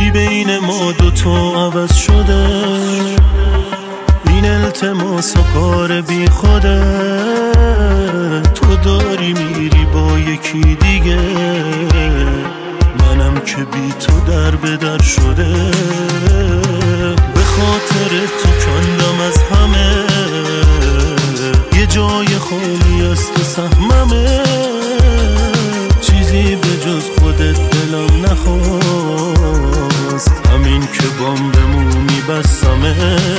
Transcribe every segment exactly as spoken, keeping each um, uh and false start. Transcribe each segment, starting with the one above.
بین ما دوتا عوض شده، این التماس و کار بی خوده. تو داری میری با یکی دیگه، منم که بی تو در به در شده. به خاطر تو کندم از همه، یه جای خالی از تو سهممه. چیزی به جز خودت دلم نخواست، همین که بامبمونی بستمه.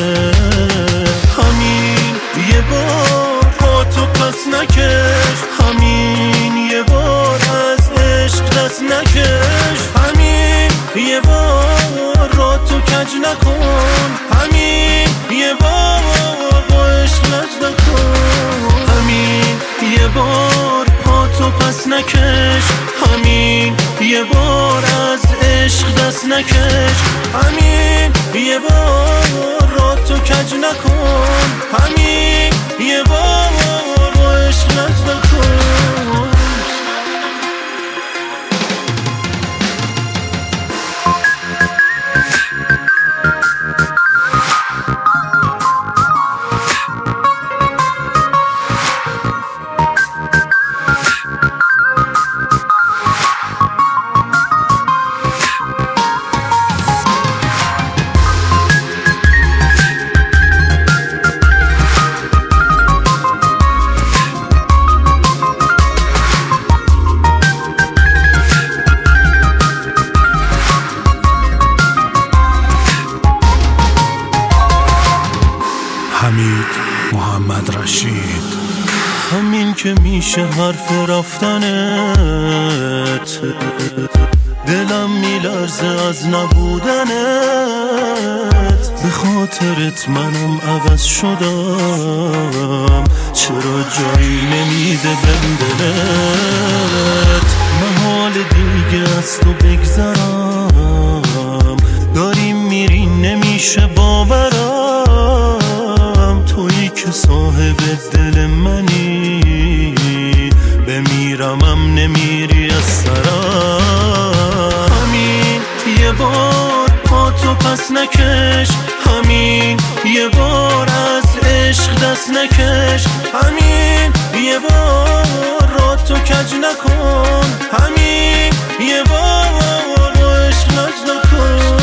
همین یه بار پاتو پس نکش، همین یه بار از عشق دست نکش. همین یه بار را تو کج نکن، همین یه بار با عشق لج نکن. همین یه بار پاتو پس نکش، همین یه بار از عشق دست نکش. همین یه بار را تو کج نکن، همین یه بار با عشق لج نکن. حمید محمد رشید. همین که میشه حرف رفتنت، دلم میلرزه از نبودنت. به خاطرت منم عوض شدم، چرا جایی نمیده بهم دلت. محال دیگه از تو بگذرم، داریم میرین نمیشه باورم. تویی که صاحب دل منی، بمیرمم نمیری از سرم. همین یه بار پاتو پس نکش، همین یه بار از عشق دست نکش. همین یه بار را تو کج نکن، همین یه بار با عشق لج نکن.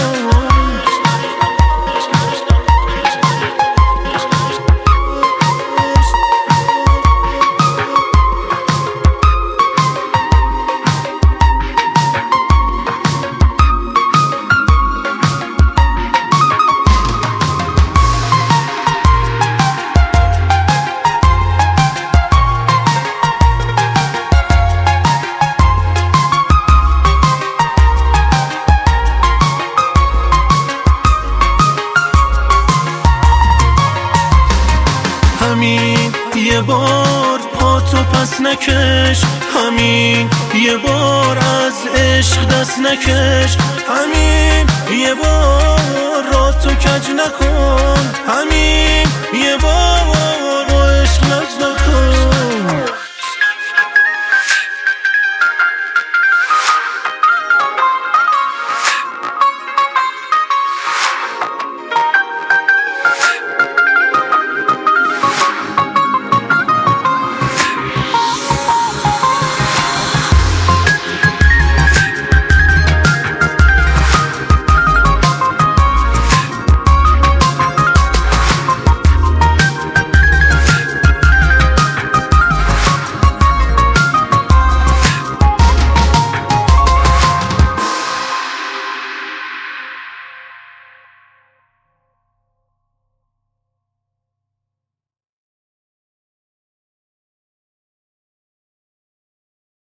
همین یه بار پاتو پس نکش، همین یه بار از عشق دست نکش. همین یه بار را تو کج نکن، همین یه بار با عشق لج نکن.